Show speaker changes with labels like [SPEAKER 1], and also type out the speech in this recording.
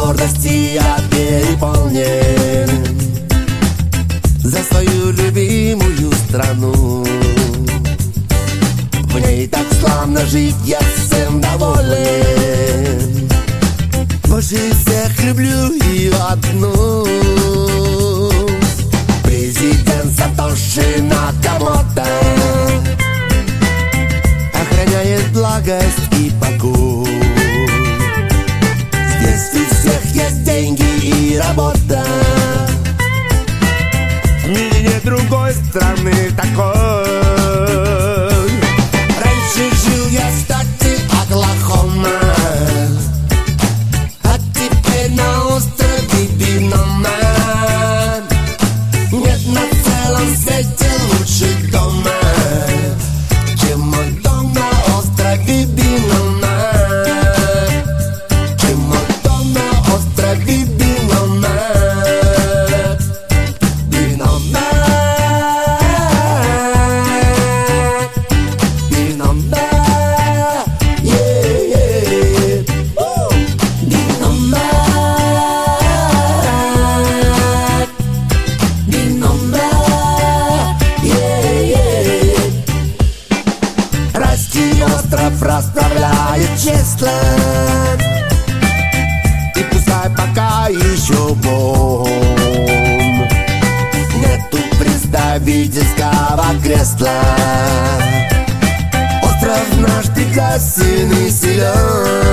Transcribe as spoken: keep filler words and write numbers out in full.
[SPEAKER 1] гордости я переполнен. За свою любимую страну, в ней так славно жить, я всем доволен. Больше всех люблю ее одну, президент Сатоши Накамото. Охраняет благость и покой. Здесь у всех есть деньги и работа. В мире нет другой страны такой. Раньше жил я в штате Оклахома, а теперь на острове Биноман. Нет на целом свете лучше дома, чем мой дом на острове Биноман. Чем мой дом на острове Биноман. Остров расправляет честно, и пускай пока еще вон нету представительского кресла. Остров наш прекрасен и силен.